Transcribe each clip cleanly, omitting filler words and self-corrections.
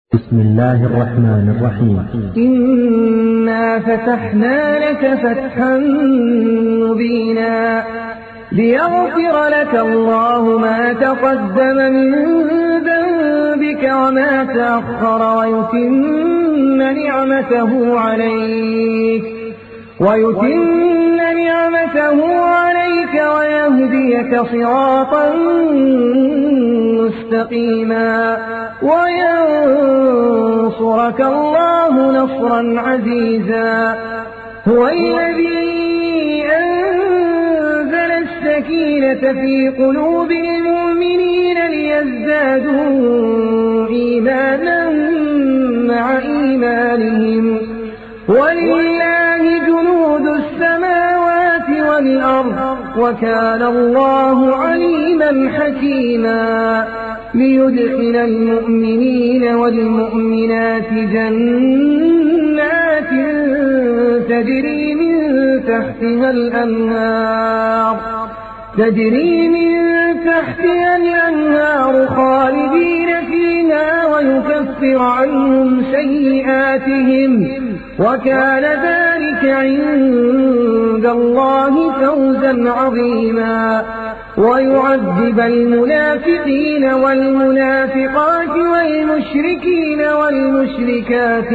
بسم الله الرحمن الرحيم. إنا فتحنا لك فتحا مبينا ليغفر لك الله ما تقدم من ذنبك وما تأخر ويتم نعمته عليك ويهديك صراطا مستقيما وينصرك الله نصرا عزيزا. هو الذي أنزل السكينة في قلوب المؤمنين ليزدادوا إيمانا مع إيمانهم ولله جنود السماوات والأرض وكان الله عليما حكيما. ليدخل المؤمنين والمؤمنات جنات تجري من تحتها الأنهار خالدين فيها ويكفر عنهم سيئاتهم وكان ذلك عند الله فوزا عظيما. ويعذب المنافقين والمنافقات والمشركين والمشركات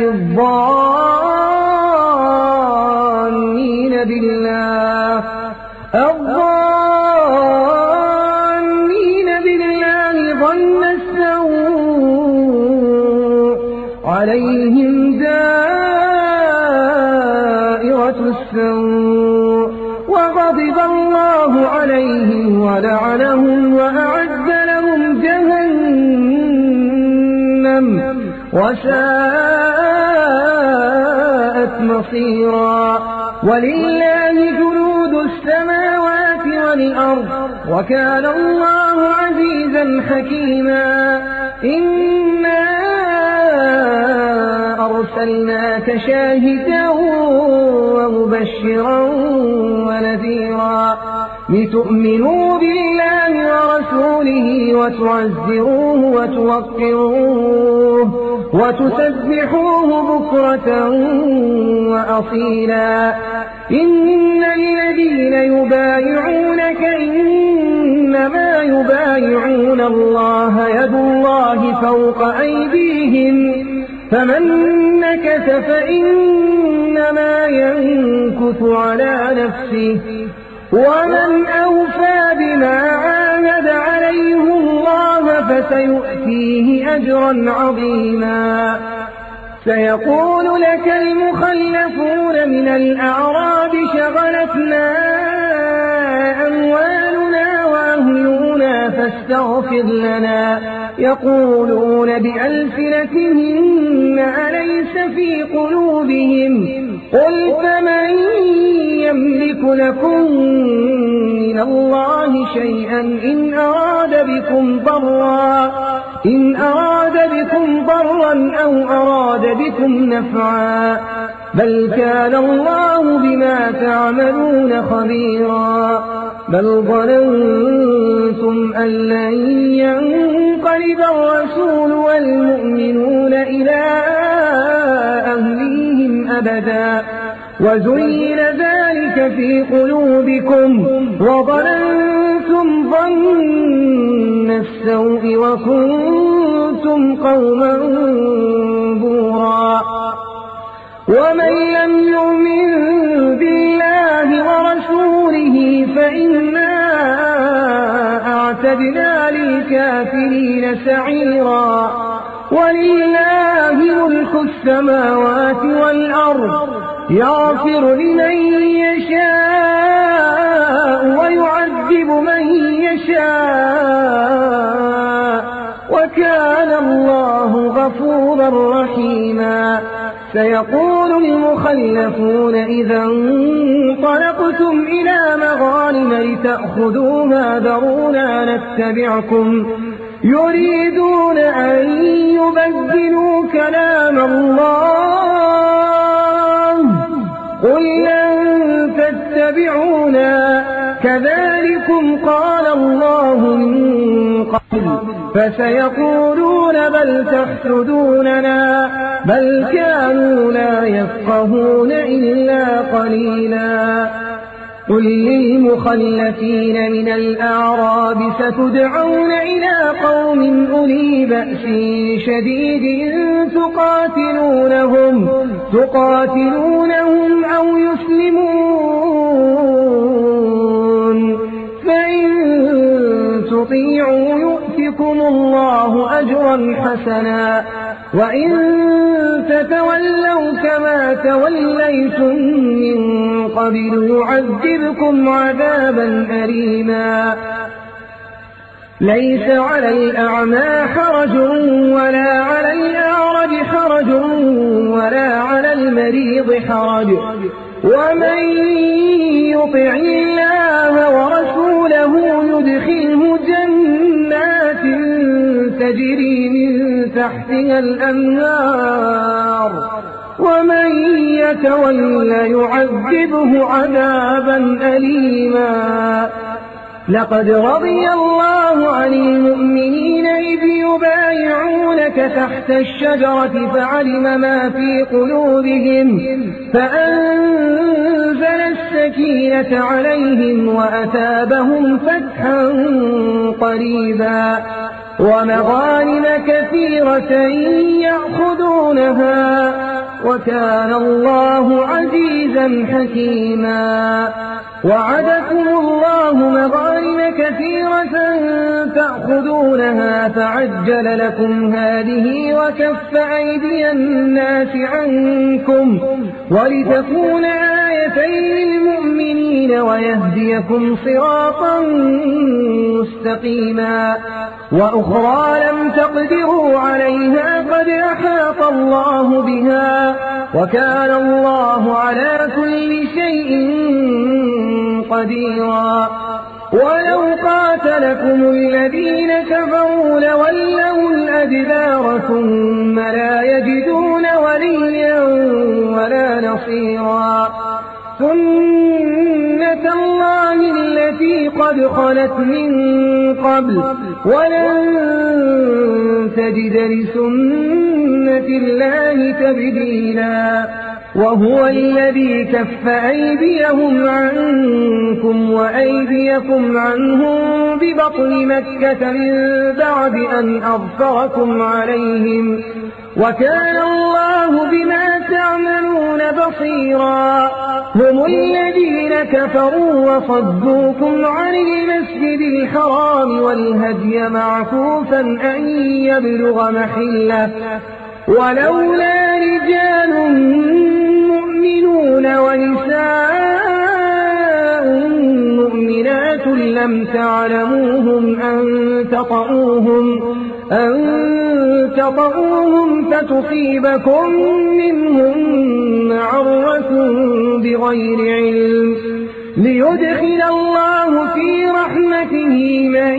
الظانين بالله ظن السوء عليهم دائرة السوء وغضب الله عليهم ولعنهم وأعد لهم جهنم وساءت مصيرا. ولله جنود السماوات والأرض وكان الله عزيزا حكيما. إنا أرسلناك شاهدا ومبشرا ونذيرا لتؤمنوا بالله ورسوله وتعزروه وتوقروه وتسبحوه بكرة وأصيلا. إن الذين يبايعونك إنما يبايعون الله يد الله فوق أيديهم فمن نكث فإنما ينكث على نفسه ومن أوفى بما عاهد عليه الله فسيؤتيه أجرا عظيما. سيقول لك المخلفون من الأعراب شغلتنا أموالنا وأهلنا فاستغفر لنا يقولون بألسنتهم أليس في قلوبهم قل فمن يملك لكم من الله شيئا إن أراد بكم ضرا أو أراد بكم نفعا بل كان الله بما تعملون خبيرا. بل ظننتم أن لن ينقلب الرسول والمؤمنون إلى أهليهم أبدا وزين ذلك في قلوبكم وظننتم ظن السوء وكنتم قوما بورا. ومن لم يؤمن بالله ورسوله فإنا أعتدنا للكافرين سعيرا. ولله ملك السماوات والأرض يغفر لمن يشاء ويعذب من يشاء وكان الله غفورا رحيما. سيقول المخلفون إذا انطلقتم إلى مغانم لتأخذوها ذرونا نتبعكم يريدون أن يبدلوا كلام الله قل لن تتبعونا كذلكم قال الله من قبل فسيقولون بل تحسدوننا بل كانوا لا يفقهون إلا قليلا. قل للمخلفين من الأعراب ستدعون إلى قوم أولي بأس شديد تقاتلونهم أو يسلمون، فإن تطيعوا يؤتكم الله أجرا حسنا، وإن تتولوا كما توليتم من قبل يعذبكم عذابا أليما. ليس على الأعمى حرج ولا على الأعرج حرج ولا على المريض حرج، ومن يطع الله ورسوله يدخله جنات تجري من تحتها الأنهار، ومن يتول يعذبه عذابا أليما. لقد رضي الله عن المؤمنين إذ يبايعونك تحت الشجرة فعلم ما في قلوبهم فأنزل السكينة عليهم وأثابهم فتحا قريبا ومغانم كثيرة يأخذونها، وكان الله عزيزا حكيما. وعدكم الله مغانم كثيرة تأخذونها فعجل لكم هذه وكف أيدي الناس عنكم ولتكون آية للمؤمنين ويهديكم صراطا مستقيما. وأخرى لم تقدروا عليها قد أحاط الله بها، وكان الله على كل شيء قديرا. ولو قاتلكم الذين كفروا لولوا الأدبار ثم لا يجدون وليا ولا نصيرا. سنة الله التي قد خلت من قبل ولن تجد لسنة الله تبديلا. وهو الذي كف أيديهم عنكم وأيديكم عنهم ببطن مكة من بعد أن أظفركم عليهم، وكان الله بما تعملون بصيرا. هم الذين كفروا وصدوكم عن المسجد الحرام والهدي معكوفا أن يبلغ محله، ولولا رجال مؤمنون ونساء مؤمنات لم تعلموهم أن تطؤوهم فتصيبكم منهم معرة بغير علم، ليدخل الله في رحمته من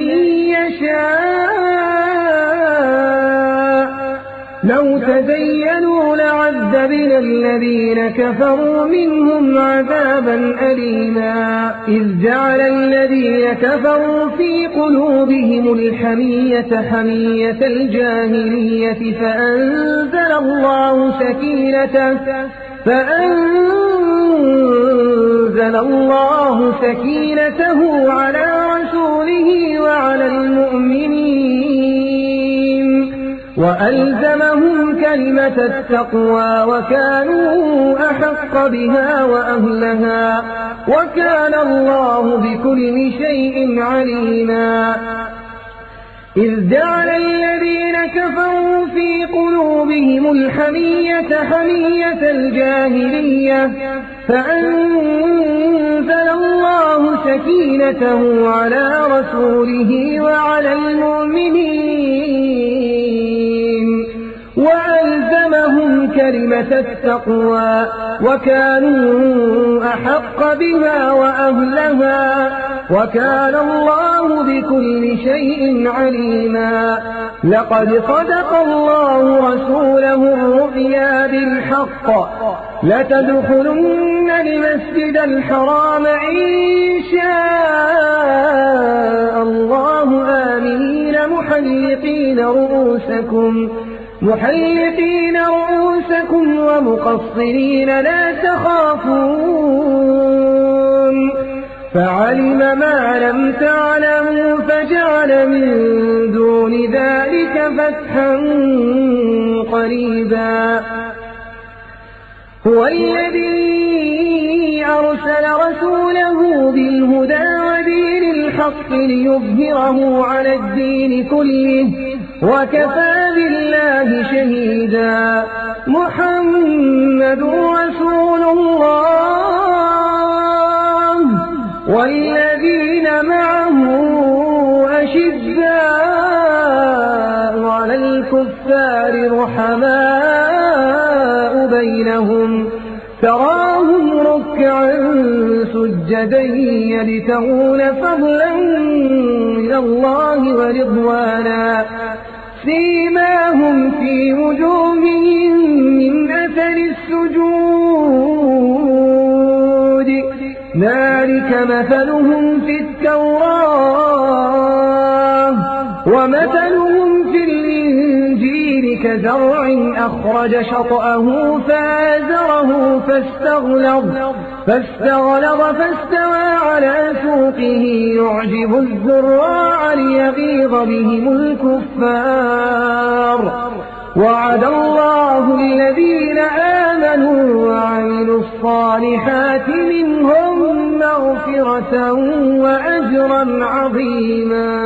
يشاء. لو تزينوا لعذبنا الذين كفروا منهم عذابا أليما. إذ جعل الذين كفروا في قلوبهم الحمية حمية الجاهلية فأنزل الله سكينته على رسوله وعلى المؤمنين وألزمهم كلمة التقوى وكانوا أحق بها وأهلها، وكان الله بكل شيء عليما. إذ جعل الذين كفروا في قلوبهم الحمية حمية الجاهلية فأنزل الله سكينته على رسوله وعلى المؤمنين وألزمهم كلمة التقوى وكانوا أحق بها وأهلها، وكان الله بكل شيء عليما. لقد صدق الله رسوله الرؤيا بالحق لتدخلن المسجد الحرام إن شاء الله آمنين محلقين محلقين رؤوسكم ومقصرين لا تخافون فعلم ما لم تعلموا فجعل من دون ذلك فتحا قريبا هو الذي أرسل رسوله بالهدى ودين الحق ليظهره على الدين كله وكفى بالله شهيدا محمد رسول الله والذين معه أشداء على الكفار رحماء بينهم تراهم ركعا سجدا يبتغون فضلا من الله ورضوانا سيماهم في وجوههم من أثر السجود ذلك مثلهم في التوراة ومثلهم في الإنجيل كزرع أخرج شطأه فآزره فاستغلظ فاستوى على سوقه يعجب الزراع ليغيظ بهم الكفار وعد الله الذين آمنوا وعملوا الصالحات منهم مغفرة وأجرا عظيما.